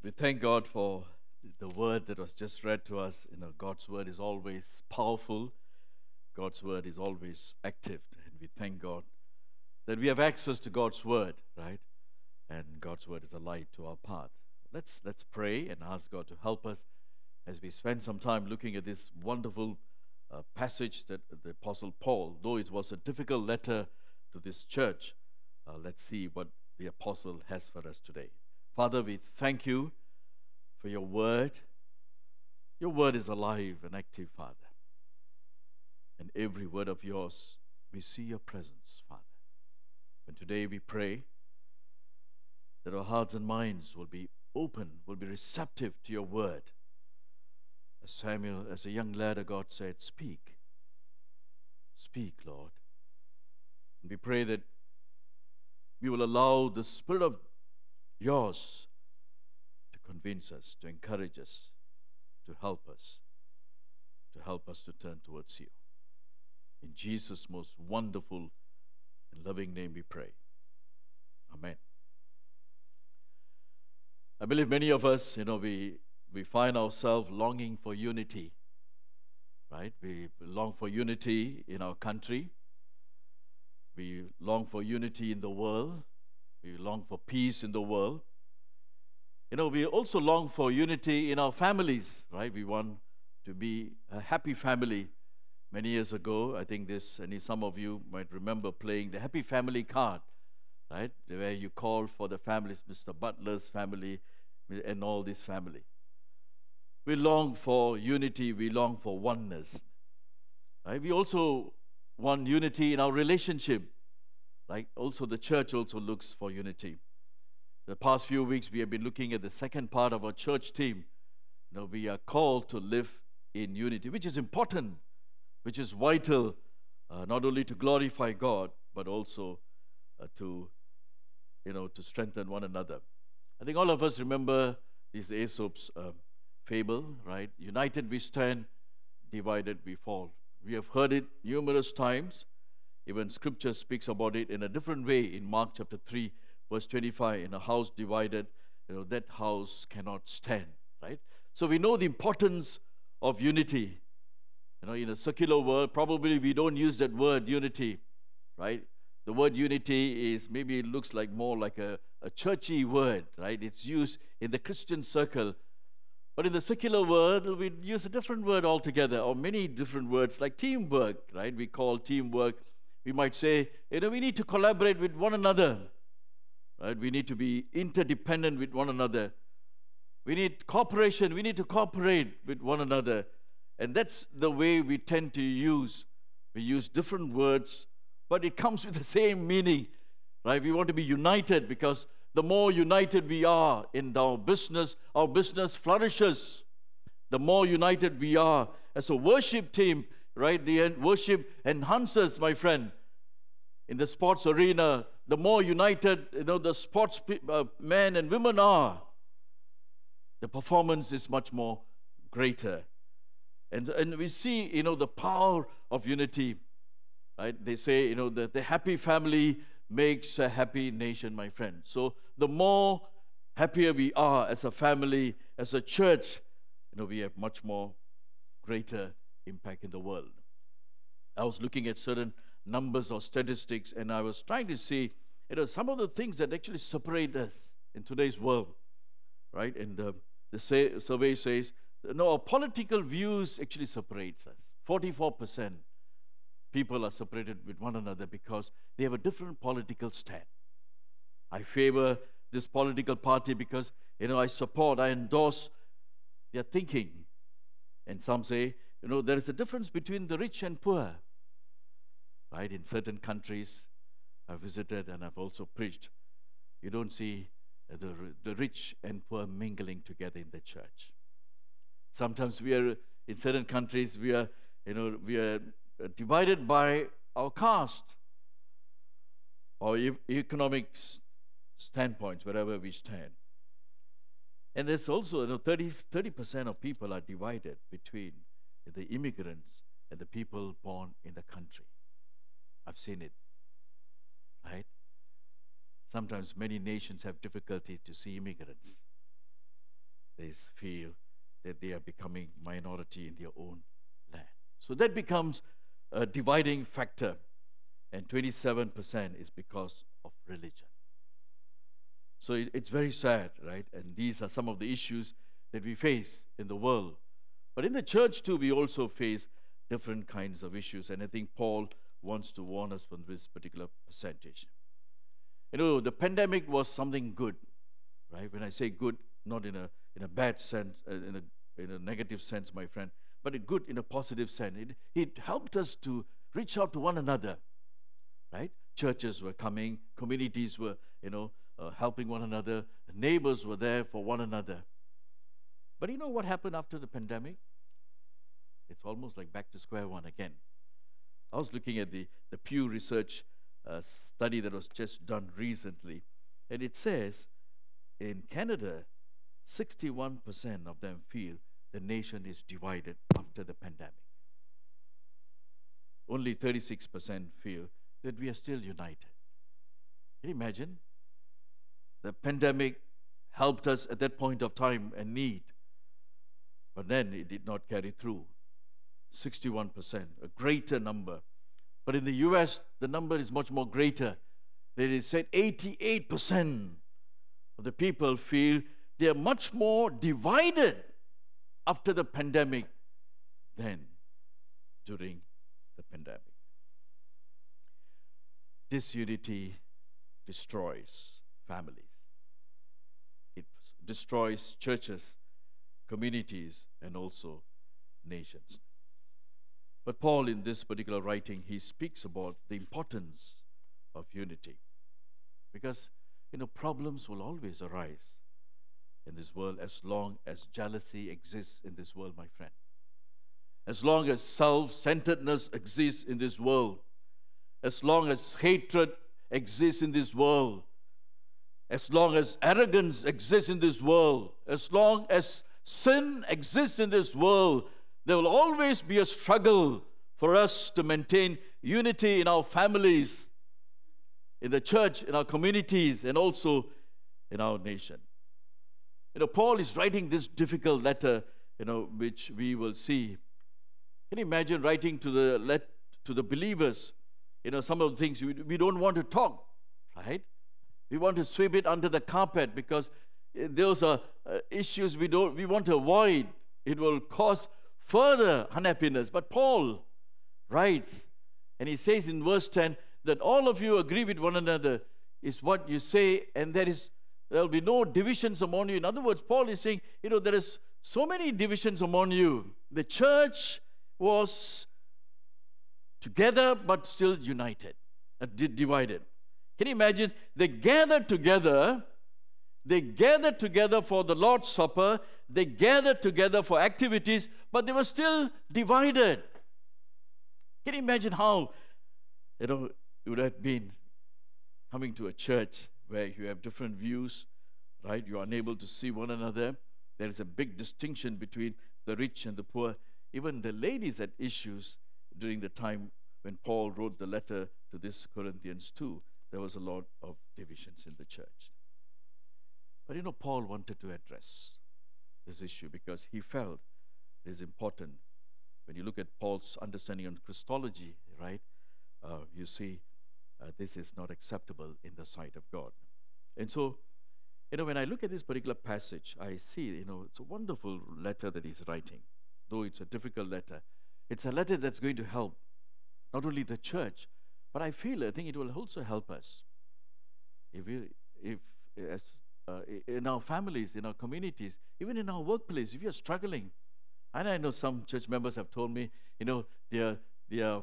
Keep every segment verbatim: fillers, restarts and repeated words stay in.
We thank God for the word that was just read to us. You know, God's word is always powerful. God's word is always active. And we thank God that we have access to God's word, right? And God's word is a light to our path. Let's let's pray and ask God to help us as we spend some time looking at this wonderful uh, passage that the Apostle Paul, though it was a difficult letter to this church, uh, let's see what the Apostle has for us today. Father, we thank you for your word. Your word is alive and active, Father. And every word of yours, we see your presence, Father. And today we pray that our hearts and minds will be open, will be receptive to your word. As Samuel, as a young lad of God said, speak. Speak, Lord. And we pray that we will allow the Spirit of yours to convince us, to encourage us, to help us, to help us to turn towards you. In Jesus' most wonderful and loving name we pray. Amen. I believe many of us, you know, we, we find ourselves longing for unity, right? We long for unity in our country. We long for unity in the world. We long for peace in the world. You know, we also long for unity in our families, right? We want to be a happy family. Many years ago, I think this, and some of you might remember playing the Happy Family card, right? Where you call for the families, Mister Butler's family, and all this family. We long for unity, we long for oneness, right? We also want unity in our relationship, like also the church also looks for unity. The past few weeks, we have been looking at the second part of our church team. You know, we are called to live in unity, which is important, which is vital, uh, not only to glorify God, but also uh, to, you know, to strengthen one another. I think all of us remember this Aesop's uh, fable, right? United we stand, divided we fall. We have heard it numerous times. Even Scripture speaks about it in a different way in Mark chapter three, verse twenty-five. In a house divided, you know, that house cannot stand, right? So we know the importance of unity. You know, in a secular world, probably we don't use that word unity, right? The word unity is maybe it looks like more like a, a churchy word, right? It's used in the Christian circle. But in the secular world, we use a different word altogether, or many different words like teamwork, right? We call teamwork. We might say, you know, we need to collaborate with one another, right? We need to be interdependent with one another. We need cooperation. We need to cooperate with one another. And that's the way we tend to use. We use different words, but it comes with the same meaning, right? We want to be united because the more united we are in our business, our business flourishes. The more united we are as a worship team, right? The worship enhances, my friend. In the sports arena, the more united, you know, the sports uh, men and women are, the performance is much more greater. And, and we see, you know, the power of unity, right? They say, you know, that the happy family makes a happy nation, my friend. So the more happier we are as a family, as a church, you know, we have much more greater impact in the world. I was looking at certain numbers or statistics, and I was trying to see, you know, some of the things that actually separate us in today's world, right? And the, the say, survey says, no, our political views actually separates us. forty-four percent people are separated with one another because they have a different political stand. I favor this political party because, you know, I support, I endorse their thinking. And some say, you know, there is a difference between the rich and poor. Right? In certain countries I've visited and I've also preached, you don't see the, the rich and poor mingling together in the church. Sometimes we are, in certain countries, we are, you know, we are divided by our caste or e- economic standpoints, wherever we stand. And there's also, you know, thirty percent of people are divided between the immigrants and the people born in the country. I've seen it, right? Sometimes many nations have difficulty to see immigrants. they feel that they are becoming minority in their own land. So that becomes a dividing factor, and twenty-seven percent is because of religion. So it, it's very sad, right? And these are some of the issues that we face in the world. But in the church too, we also face different kinds of issues, and I think Paul wants to warn us from this particular percentage. You know, the pandemic was something good, right? When I say good, not in a in a bad sense, uh, in a in a negative sense, my friend, but a good in a positive sense. It, it helped us to reach out to one another, right? Churches were coming, communities were, you know, uh, helping one another, neighbors were there for one another. But you know what happened after the pandemic? It's almost like back to square one again. I was looking at the, the Pew Research uh, study that was just done recently, and it says in Canada, sixty-one percent of them feel the nation is divided after the pandemic. Only thirty-six percent feel that we are still united. Can you imagine? The pandemic helped us at that point of time and need, but then it did not carry through. sixty-one percent, a greater number. But in the U S, the number is much more greater. It is said eighty-eight percent of the people feel they are much more divided after the pandemic than during the pandemic. Disunity destroys families. It destroys churches, communities, and also nations. But Paul, in this particular writing, he speaks about the importance of unity. Because, you know, problems will always arise in this world as long as jealousy exists in this world, my friend. As long as self-centeredness exists in this world, as long as hatred exists in this world, as long as arrogance exists in this world, as long as sin exists in this world, there will always be a struggle for us to maintain unity in our families, in the church, in our communities, and also in our nation. You know, Paul is writing this difficult letter, you know, which we will see. Can you imagine writing to the let to the believers, you know, some of the things we, we don't want to talk, right? We want to sweep it under the carpet because those are uh, issues we don't we want to avoid. It will cause further unhappiness. But Paul writes, and he says in verse ten that all of you agree with one another is what you say, and there is there will be no divisions among you. In other words, Paul is saying, you know, there is so many divisions among you. The church was together but still united, uh, divided. Can you imagine? They gathered together, they gathered together for the Lord's Supper, they gathered together for activities, but they were still divided. Can you imagine how, you know, it would have been coming to a church where you have different views, right? You are unable to see one another. There is a big distinction between the rich and the poor. Even the ladies had issues during the time when Paul wrote the letter to this Corinthians two. There was a lot of divisions in the church. But you know, Paul wanted to address this issue because he felt it is important. When you look at Paul's understanding on Christology, right, uh, you see uh, this is not acceptable in the sight of God. And so, you know, when I look at this particular passage, I see, you know, it's a wonderful letter that he's writing. Though it's a difficult letter, it's a letter that's going to help not only the church, but I feel, I think it will also help us. If we, if as uh, in our families, in our communities, even in our workplace, if you're struggling, and I know some church members have told me, you know, their their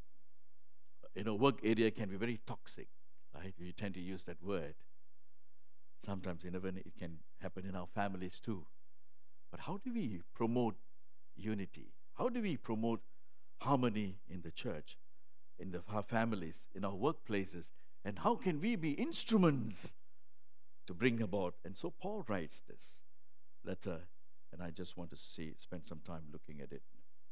you know work area can be very toxic, right? We tend to use that word. Sometimes, you know, when it can happen in our families too. But how do we promote unity? How do we promote harmony in the church, in the, our families, in our workplaces? And how can we be instruments to bring about? And so Paul writes this letter, and I just want to see, spend some time looking at it.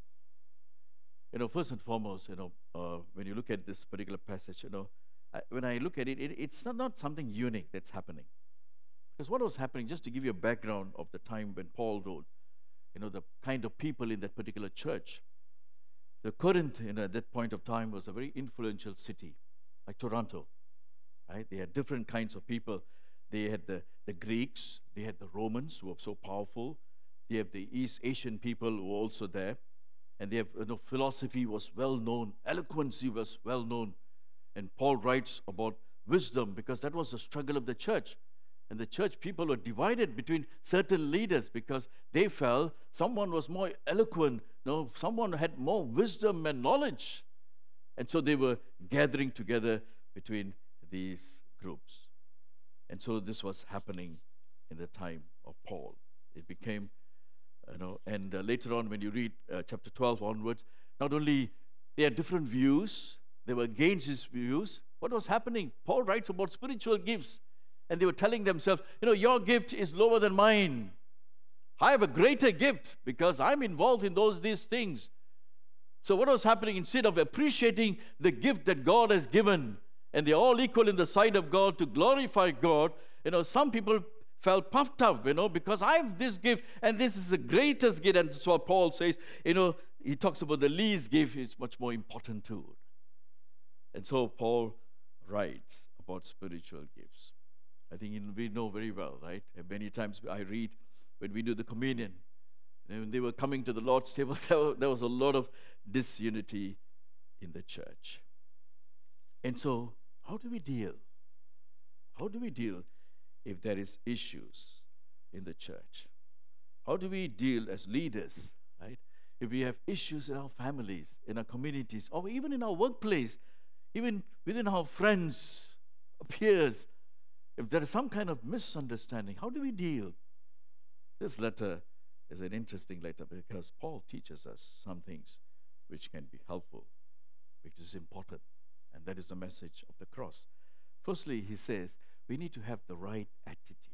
You know, first and foremost, you know, uh, when you look at this particular passage, you know, I, when I look at it, it it's not, not something unique that's happening. Because what was happening, just to give you a background of the time when Paul wrote, you know, the kind of people in that particular church. The Corinth, you know, at that point of time, was a very influential city, like Toronto, right? They had different kinds of people. They had the, the Greeks, they had the Romans, who were so powerful. They have the East Asian people who were also there. And they have, you know, philosophy was well known, eloquency was well known. And Paul writes about wisdom, because that was the struggle of the church. And the church people were divided between certain leaders because they felt someone was more eloquent, you know, someone had more wisdom and knowledge. And so they were gathering together between these groups. And so this was happening in the time of Paul. It became, you know, and uh, later on when you read uh, chapter twelve onwards, not only they had different views, they were against his views. What was happening? Paul writes about spiritual gifts. And they were telling themselves, you know, your gift is lower than mine. I have a greater gift because I'm involved in those these things. So what was happening? Instead of appreciating the gift that God has given, and they're all equal in the sight of God to glorify God, you know, some people felt puffed up, you know, because I have this gift and this is the greatest gift. And that's what Paul says, you know, he talks about the least gift is much more important too. And so Paul writes about spiritual gifts. I think we know very well, right? And many times I read when we do the communion, and when they were coming to the Lord's table, there was a lot of disunity in the church. And so, how do we deal? How do we deal if there is issues in the church? How do we deal as leaders, right? If we have issues in our families, in our communities, or even in our workplace, even within our friends, peers, if there is some kind of misunderstanding, how do we deal? This letter is an interesting letter because Paul teaches us some things which can be helpful, which is important, and that is the message of the cross. Firstly, he says, we need to have the right attitude.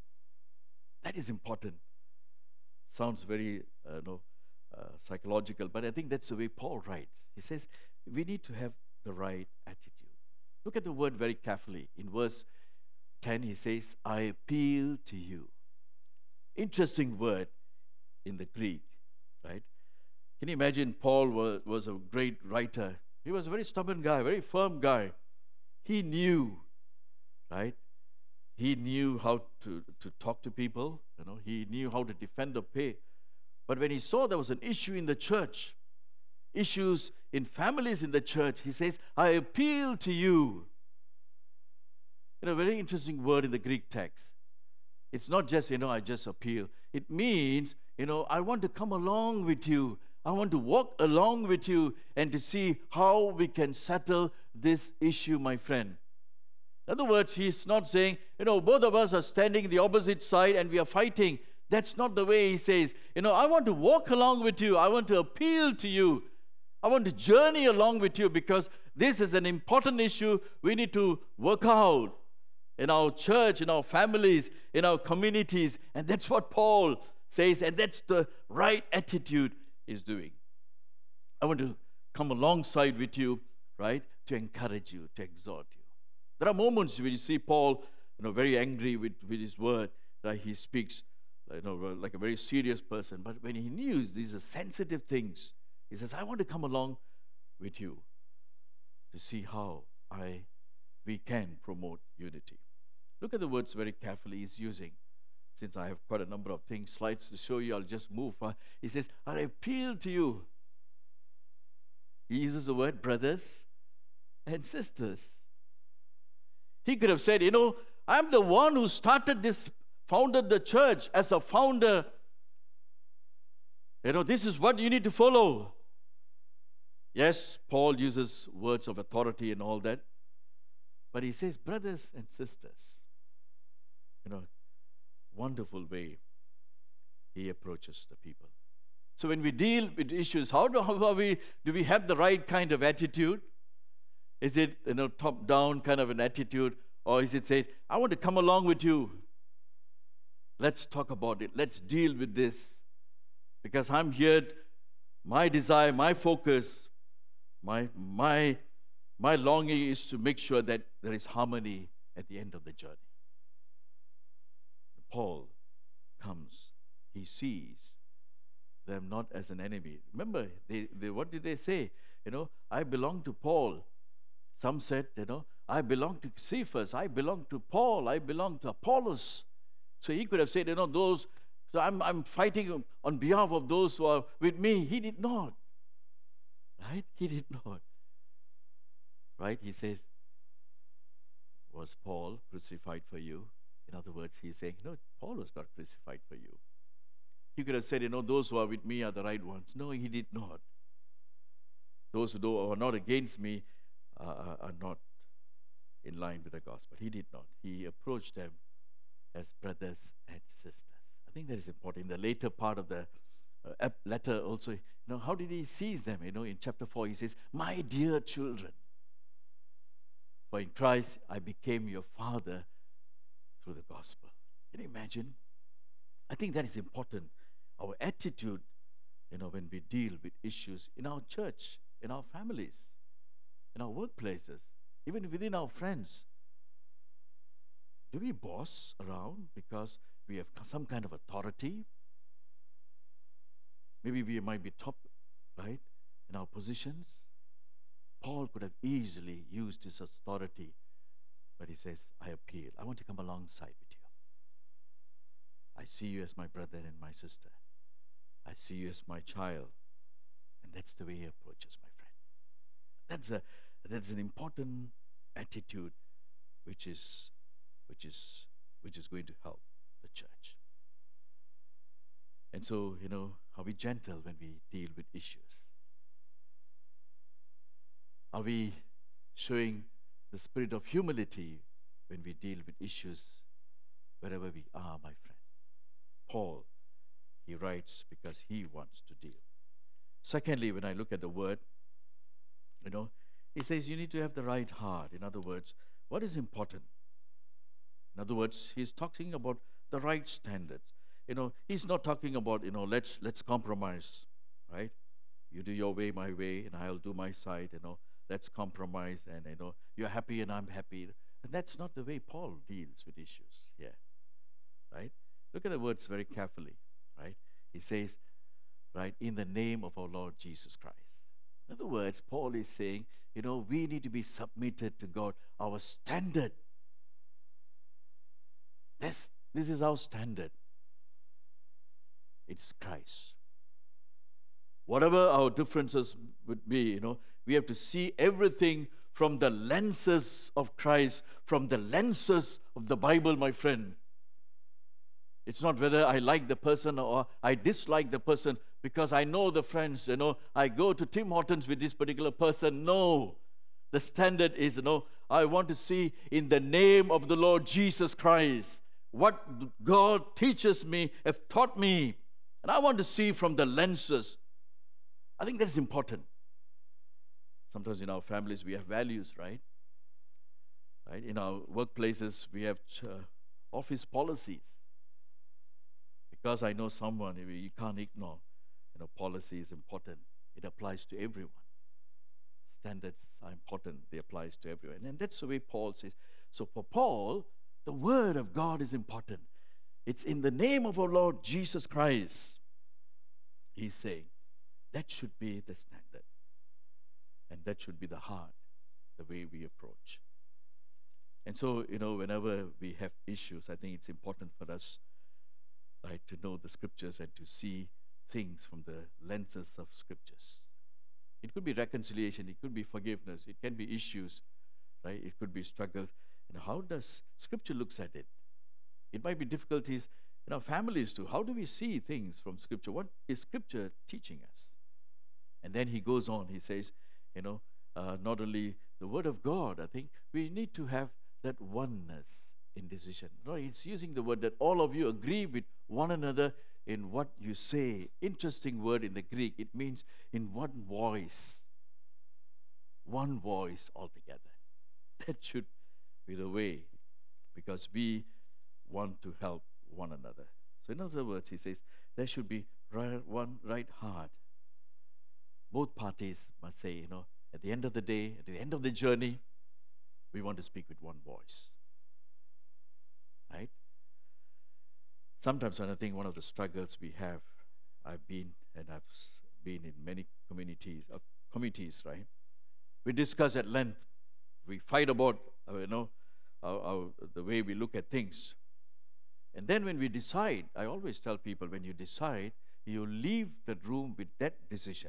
That is important. Sounds very uh, no, uh, psychological, but I think that's the way Paul writes. He says, we need to have the right attitude. Look at the word very carefully. In verse ten, he says, I appeal to you. Interesting word in the Greek, right? Can you imagine Paul was, was a great writer. He was a very stubborn guy, very firm guy. He knew, right? He knew how to, to talk to people. You know, he knew how to defend the faith. But when he saw there was an issue in the church, issues in families in the church, he says, I appeal to you. You know, a very interesting word in the Greek text. It's not just, you know, I just appeal. It means, you know, I want to come along with you. I want to walk along with you and to see how we can settle this issue, my friend. In other words, he's not saying, you know, both of us are standing the opposite side and we are fighting. That's not the way he says. You know, I want to walk along with you. I want to appeal to you. I want to journey along with you because this is an important issue we need to work out in our church, in our families, in our communities. And that's what Paul says, and that's the right attitude he's doing. I want to come alongside with you, right, to encourage you, to exhort you. There are moments where you see Paul, you know, very angry with, with his word, that he speaks, you know, like a very serious person. But when he knew these are sensitive things, he says, I want to come along with you to see how I we can promote unity. Look at the words very carefully he's using. Since I have quite a number of things, slides to show you, I'll just move. He says, I appeal to you. He uses the word brothers and sisters. He could have said, you know, I'm the one who started this, founded the church as a founder. You know, this is what you need to follow. Yes, Paul uses words of authority and all that. But he says, brothers and sisters. You know, wonderful way he approaches the people. So when we deal with issues, how do, how we, do we have the right kind of attitude? Is it, you know, top-down kind of an attitude? Or is it say, I want to come along with you. Let's talk about it. Let's deal with this. Because I'm here, my desire, my focus, my, my, my longing is to make sure that there is harmony at the end of the journey. Paul comes, he sees them not as an enemy. Remember, they, they what did they say? You know, I belong to Paul. Some said, you know, I belong to Cephas, I belong to Paul, I belong to Apollos. So he could have said, you know, those, so I'm, I'm fighting on behalf of those who are with me. He did not. Right? He did not. Right? He says, was Paul crucified for you? In other words, he's saying, no, Paul was not crucified for you. He could have said, you know, those who are with me are the right ones. No, he did not. Those who are not against me uh, are not in line with the gospel. He did not. He approached them as brothers and sisters. I think that is important. In the later part of the uh, letter also, you know, how did he seize them? You know, in chapter four, he says, my dear children, for in Christ I became your father through the gospel. Can you imagine? I think that is important. Our attitude, you know, when we deal with issues in our church, in our families, in our workplaces, even within our friends. Do we boss around because we have some kind of authority? Maybe we might be top, right, in our positions. Paul could have easily used his authority, but he says, I appeal. I want to come alongside with you. I see you as my brother and my sister. I see you as my child. And that's the way he approaches, my friend. That's a that's an important attitude which is which is which is going to help the church. And so, you know, are we gentle when we deal with issues? Are we showing the spirit of humility when we deal with issues wherever we are, my friend? Paul, he writes because he wants to deal. Secondly, when I look at the word, you know, he says you need to have the right heart. In other words, what is important? In other words, he's talking about the right standards. You know, he's not talking about, you know, let's let's compromise, right? You do your way, my way, and I'll do my side, you know. Let's compromise, and, you know, you're happy and I'm happy. And that's not the way Paul deals with issues here, right? Look at the words very carefully, right? He says, right, in the name of our Lord Jesus Christ. In other words, Paul is saying, you know, we need to be submitted to God. Our standard, this, this is our standard. It's Christ. Whatever our differences would be, you know, we have to see everything from the lenses of Christ, from the lenses of the Bible, my friend. It's not whether I like the person or I dislike the person because I know the friends, you know, I go to Tim Hortons with this particular person. No. The standard is, you know, I want to see in the name of the Lord Jesus Christ what God teaches me, have taught me. And I want to see from the lenses. I think that's important. Sometimes in our families we have values, right? Right? In our workplaces we have uh, office policies. Because I know someone, you can't ignore. You know, policy is important. It applies to everyone. Standards are important. They apply to everyone. And that's the way Paul says. So for Paul, the word of God is important. It's in the name of our Lord Jesus Christ. He's saying that should be the standard. And that should be the heart, the way we approach. And so, you know, whenever we have issues, I think it's important for us, right, to know the scriptures and to see things from the lenses of scriptures. It could be reconciliation, it could be forgiveness, it can be issues, right? It could be struggles. And how does scripture looks at it? It might be difficulties in our families too. How do we see things from scripture? What is scripture teaching us? And then he goes on, he says, you know, uh, not only the word of God, I think we need to have that oneness in decision. No, it's using the word that all of you agree with one another in what you say. Interesting word in the Greek. It means in one voice. One voice altogether. That should be the way, because we want to help one another. So in other words, he says, there should be right, one right heart. Both parties must say, you know, at the end of the day, at the end of the journey, we want to speak with one voice. Right? Sometimes when I think one of the struggles we have, I've been and I've s- been in many communities, uh, committees, right? We discuss at length. We fight about, uh, you know, our, our, the way we look at things. And then when we decide, I always tell people, when you decide, you leave the room with that decision.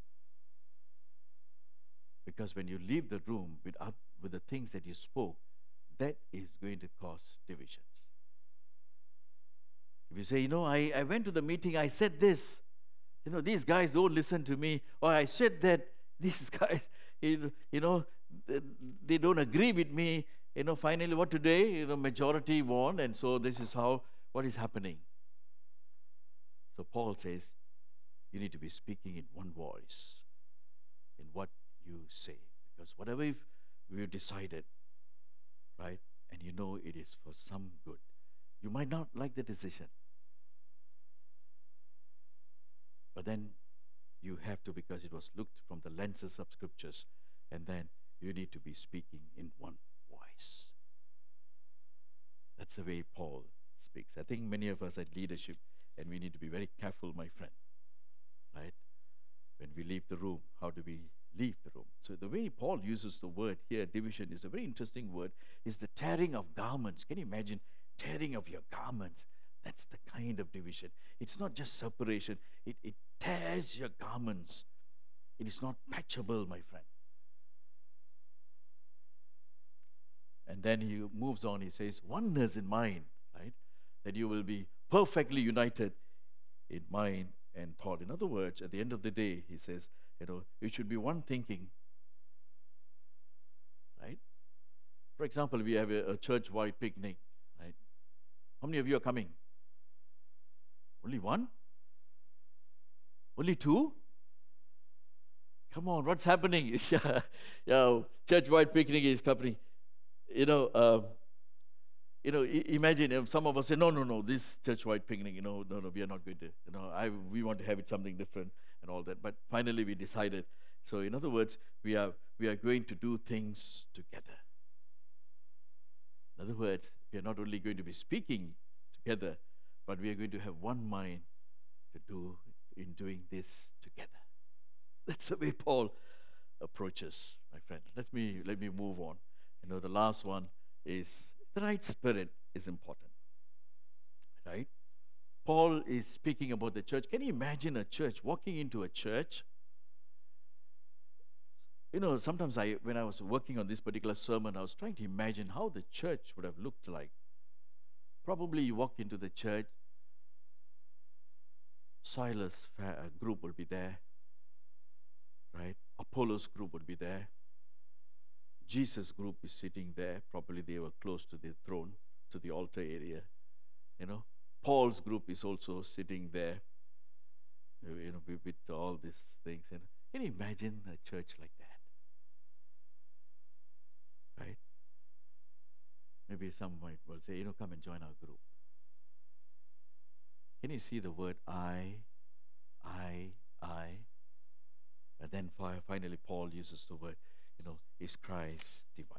Because when you leave the room with, oth- with the things that you spoke, that is going to cause divisions. If you say, you know, I, I went to the meeting, I said this, you know, these guys don't listen to me, or I said that, these guys, you you know, th- they don't agree with me. You know, finally, what today, you know, majority won, and so this is how, what is happening. So Paul says, you need to be speaking in one voice, in what you say. Because whatever if we've decided, right, and you know it is for some good, you might not like the decision. But then you have to, because it was looked from the lenses of scriptures, and then you need to be speaking in one voice. That's the way Paul speaks. I think many of us are leadership, and we need to be very careful, my friend, right? When we leave the room, how do we leave the room? So the way Paul uses the word here, division, is a very interesting word, is the tearing of garments. Can you imagine tearing of your garments? That's the kind of division. It's not just separation. It, it tears your garments. It is not patchable, my friend. And then he moves on. He says, oneness in mind, right? That you will be perfectly united in mind and thought. In other words, at the end of the day, he says, you know, you should be one thinking, right? For example, we have a, a church-wide picnic, right? How many of you are coming? Only one? Only two? Come on, what's happening? yeah, yeah, church-wide picnic is happening. You know, um, you know. I- imagine if some of us say, "No, no, no, this church-wide picnic, you know, no, no, we are not going to. You know, I we want to have it something different and all that." But finally, we decided. So, in other words, we are we are going to do things together. In other words, we are not only going to be speaking together, but we are going to have one mind to do in doing this together. That's the way Paul approaches, my friend. Let me let me move on. You know, the last one is the right spirit is important, right? Paul is speaking about the church. Can you imagine a church, walking into a church? You know, sometimes I, when I was working on this particular sermon, I was trying to imagine how the church would have looked like. Probably you walk into the church, Silas fa- uh, group will be there, right? Apollos group would be there. Jesus group is sitting there. Probably they were close to the throne, to the altar area. You know, Paul's group is also sitting there. uh, You know, with, with all these things. You know, can you imagine a church like that? Right? Maybe some might well say, you know, come and join our group. Can you see the word I, I, I? And then fi- finally, Paul uses the word, you know, is Christ divided?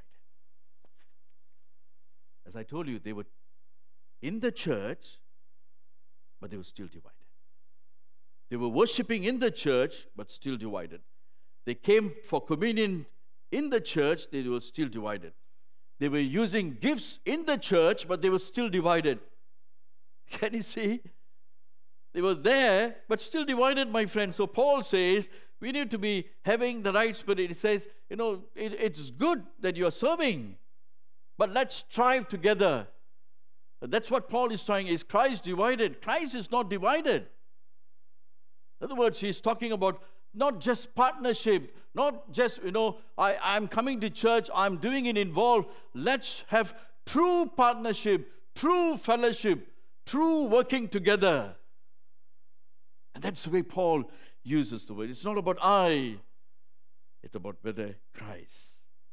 As I told you, they were in the church, but they were still divided. They were worshiping in the church, but still divided. They came for communion in the church, they were still divided. They were using gifts in the church, but they were still divided. Can you see? They were there, but still divided, my friend. So Paul says, we need to be having the right spirit. He says, you know, it, it's good that you are serving, but let's strive together. That's what Paul is trying. Is Christ divided? Christ is not divided. In other words, he's talking about not just partnership, not just, you know, I, I'm coming to church, I'm doing it involved. Let's have true partnership, true fellowship, true working together. And that's the way Paul uses the word. It's not about I, it's about whether Christ.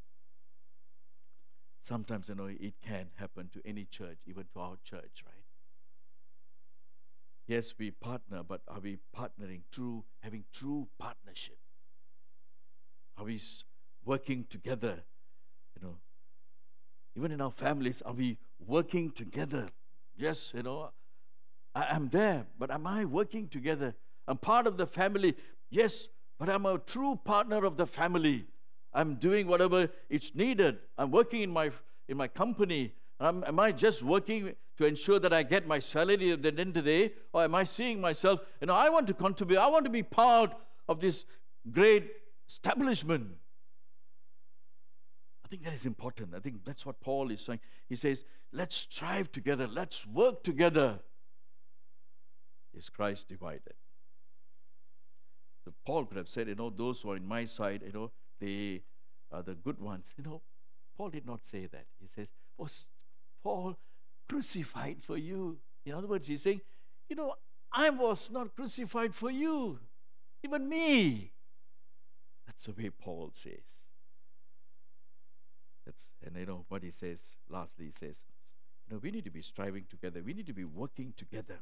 Sometimes, you know, it can happen to any church, even to our church, right? Yes, we partner, but are we partnering true, having true partnership? Are we s- working together? You know, even in our families, are we working together? Yes, you know, I am there, but am I working together? I'm part of the family. Yes, but I'm a true partner of the family. I'm doing whatever it's needed. I'm working in my in my company. Um, am I just working to ensure that I get my salary at the end of the day? Or am I seeing myself, you know, I want to contribute. I want to be part of this great establishment. I think that is important. I think that's what Paul is saying. He says, let's strive together. Let's work together. Is Christ divided? So Paul could have said, you know, those who are in my side, you know, they are the good ones. You know, Paul did not say that. He says, was Paul crucified for you? In other words, he's saying, you know, I was not crucified for you, even me. That's the way Paul says. That's, and you know what he says, lastly, he says, you know, we need to be striving together. We need to be working together.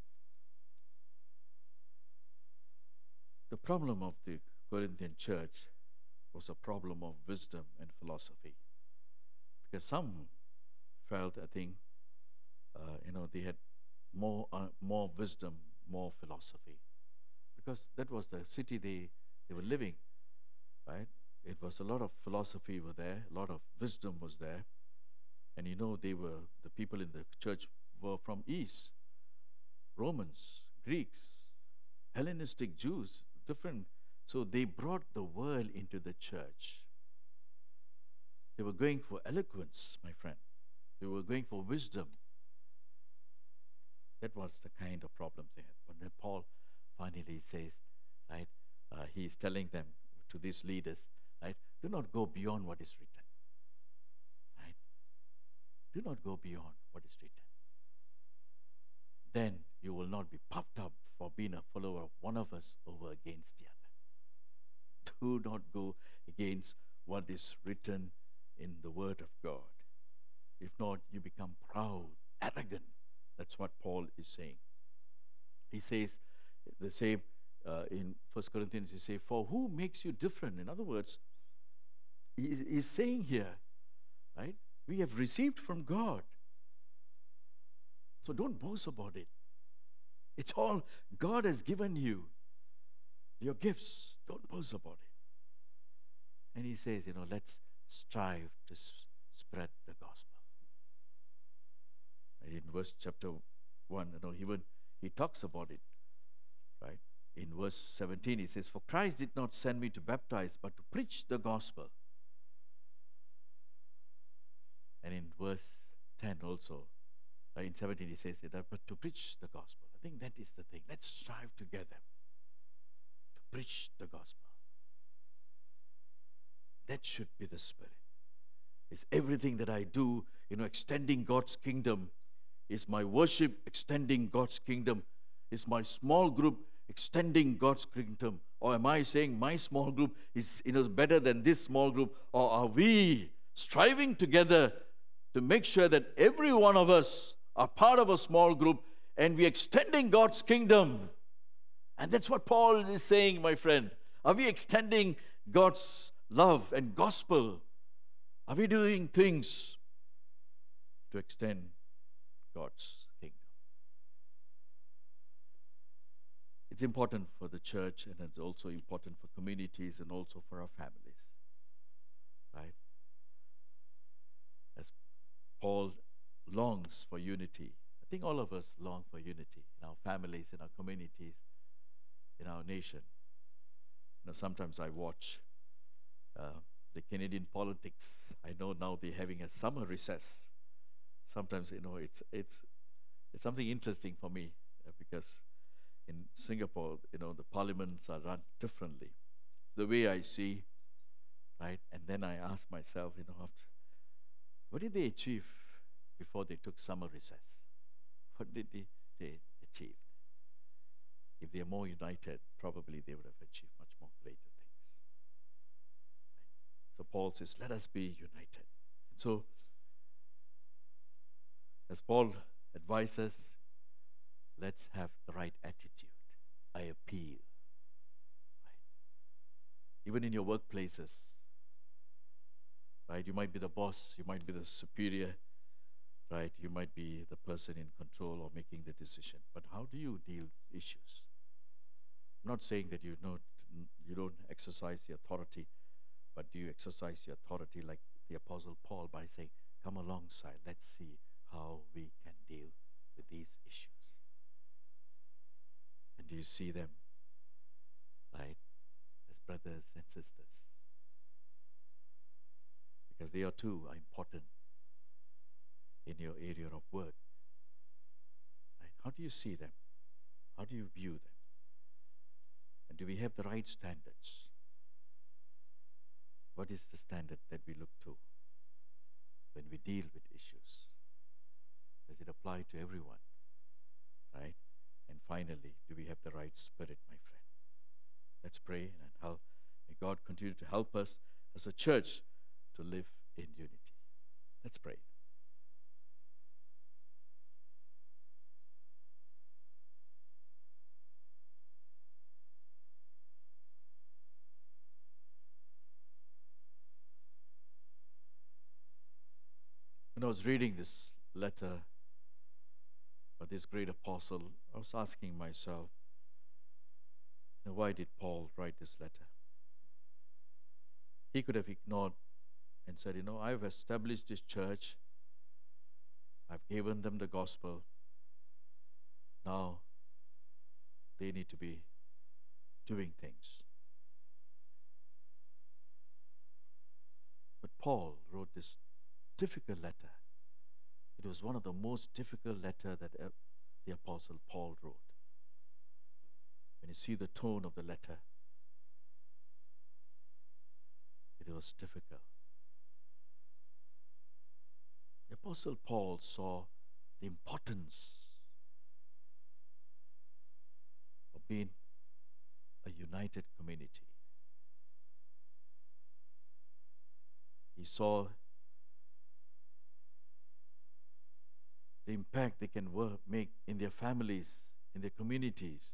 The problem of the Corinthian church was a problem of wisdom and philosophy. Because some felt, I think, uh, you know, they had more, uh, more wisdom, more philosophy. Because that was the city they, they were living, right? It was a lot of philosophy were there, a lot of wisdom was there. And you know, they were, the people in the church were from East, Romans, Greeks, Hellenistic Jews, different. So they brought the world into the church. They were going for eloquence, my friend. They were going for wisdom. That was the kind of problems they had. But then Paul finally says, right, uh, he's telling them, to these leaders, right, do not go beyond what is written. Right? Do not go beyond what is written. Then you will not be puffed up for being a follower of one of us over against the other. Do not go against what is written in the Word of God. If not, you become proud, arrogant. That's what Paul is saying. He says the same uh, in First Corinthians. He says, for who makes you different? In other words, he is saying here, right, we have received from God. So don't boast about it. It's all God has given you. Your gifts. Don't boast about it. And he says, you know, let's strive to s- spread the gospel. And in verse chapter one, you know, even he talks about it, right? In verse seventeen, he says, for Christ did not send me to baptize, but to preach the gospel. And in verse ten also, uh, in seventeen, he says that, but to preach the gospel. I think that is the thing. Let's strive together to preach the gospel. That should be the spirit. It's everything that I do, you know, extending God's kingdom. Is my worship extending God's kingdom? Is my small group extending God's kingdom? Or am I saying my small group is, you know, better than this small group? Or are we striving together to make sure that every one of us are part of a small group and we're extending God's kingdom? And that's what Paul is saying, my friend. Are we extending God's love and gospel? Are we doing things to extend God's kingdom? It's important for the church, and it's also important for communities and also for our families, right? As Paul longs for unity, I think all of us long for unity in our families, in our communities, in our nation. You know, sometimes I watch uh, the Canadian politics. I know now they're having a summer recess. Sometimes, you know, it's it's it's something interesting for me uh, because in Singapore, you know, the parliaments are run differently. The way I see, right? And then I ask myself, you know, after, what did they achieve before they took summer recess? What did they, they achieve? If they are more united, probably they would have achieved much more greater things. Right? So Paul says, let us be united. And so, as Paul advises, let's have the right attitude. I appeal. Right? Even in your workplaces, right? You might be the boss, you might be the superior, right? You might be the person in control or making the decision, but how do you deal with issues? I'm not saying that you know you don't exercise the authority, but do you exercise the authority like the Apostle Paul by saying, "Come alongside, let's see how we can deal with these issues." And do you see them, right, as brothers and sisters? Because they are too are important in your area of work. Right? How do you see them? How do you view them? And do we have the right standards? What is the standard that we look to when we deal with issues? Does it apply to everyone? Right? And finally, do we have the right spirit, my friend? Let's pray and help. May God continue to help us as a church to live in unity. Let's pray. When I was reading this letter by this great apostle, I was asking myself, you know, why did Paul write this letter? He could have ignored and said, you know, I've established this church. I've given them the gospel. Now they need to be doing things. But Paul wrote this difficult letter. It was one of the most difficult letters that uh, the Apostle Paul wrote. When you see the tone of the letter, it was difficult. The Apostle Paul saw the importance of being a united community. He saw the impact they can work, make in their families, in their communities,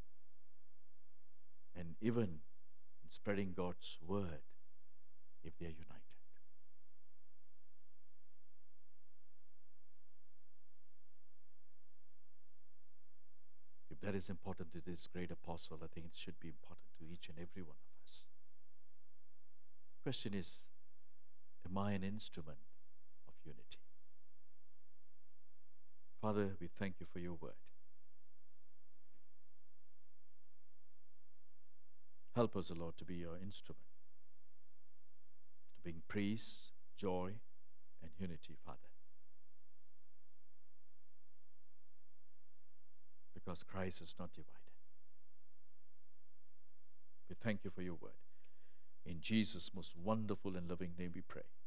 and even in spreading God's word if they are united. If that is important to this great apostle, I think it should be important to each and every one of us. The question is, am I an instrument of unity? Father, we thank you for your word. Help us, O Lord, to be your instrument, to bring peace, joy, and unity, Father. Because Christ is not divided. We thank you for your word. In Jesus' most wonderful and loving name we pray.